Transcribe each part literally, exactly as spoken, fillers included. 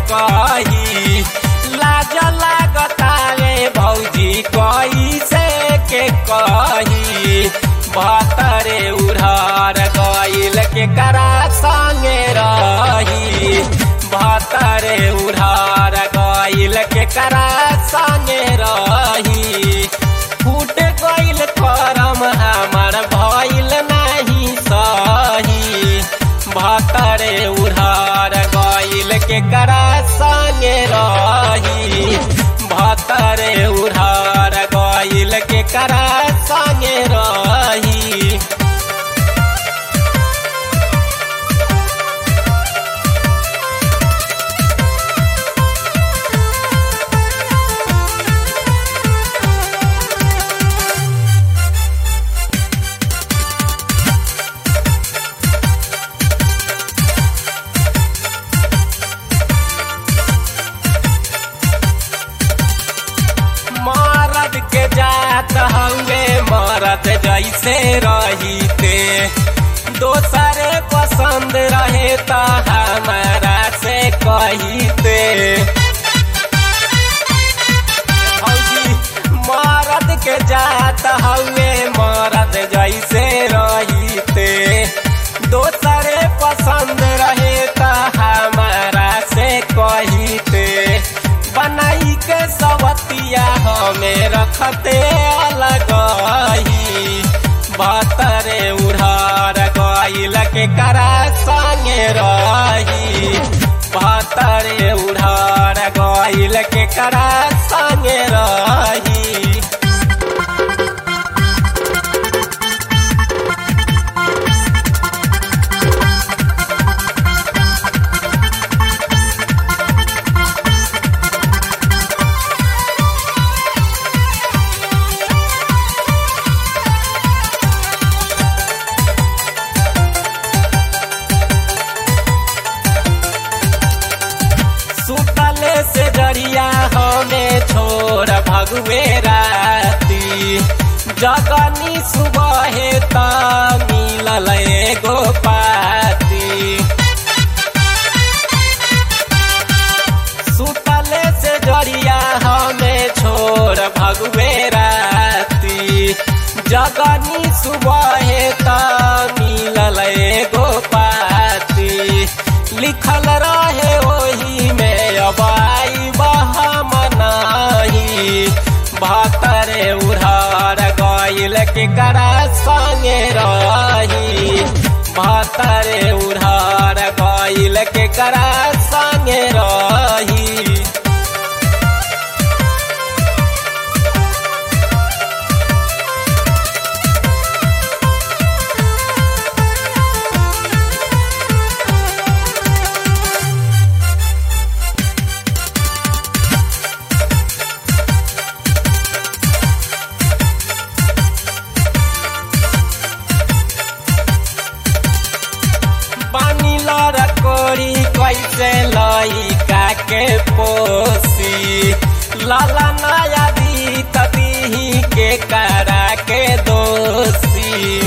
कही लाज लागता रे भौजी कैसे के कही बहतरे उधार गइल के करा संगे रही बहतरे उधार गइल के करा संगे रही फूट गइल करम हमार भइल नहीं सही बहतरे उधार गइल के करा संगे रही बहतरे उधार गइल के करा संगे रही मरद के जात हंगे मरद जैसे रहीते दोसरे पसंद रहे त हमारा से कहीते मरद के जात हंगे मरद जैसे रहीते दोसरे पसंद रहे त हमारा से कहीते बनाई के सवतिया हमें रखते अलग बहतरे उधार गइल के करा संगे रही बहतरे उधार गइल के करा संगे रही सुतले से जरिया हमें छोड़ भगवे राती जगनी सुबह त मिलल एगो पाती सुतले से जरिया हमें छोड़ भगवे राती जगनी सुबह त मिलल एगो पाती लिखल रहे ओही में अबाई बहम नाही बहतरे उधार गइल के करा संगे रही बहतरे उधार गइल के करा संगे रही कोरी कैसे लइका के पोसी लाला नया दी तभी के करा के दोषी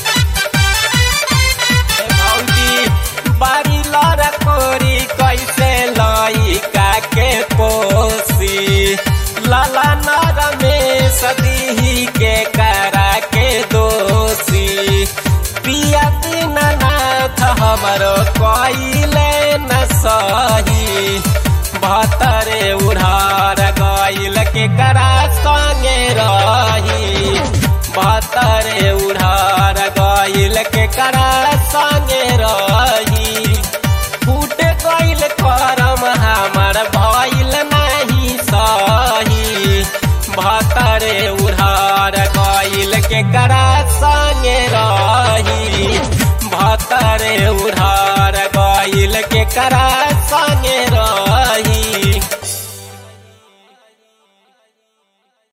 भौजी बारी लड़ कोरी कैसे लइका के पोसी लाला नर में सदी के करा के दोषी पिया दीननाथ हमरो कइले न सही बहतरे उधार गइल के करा संगे रही बहतरे उधार गइल के करा संगे रही फूट गइल करम हमार भइल नहीं सही बहतरे उधार गइल के करा संगे रही बहतरे उधार गइल के करा संगे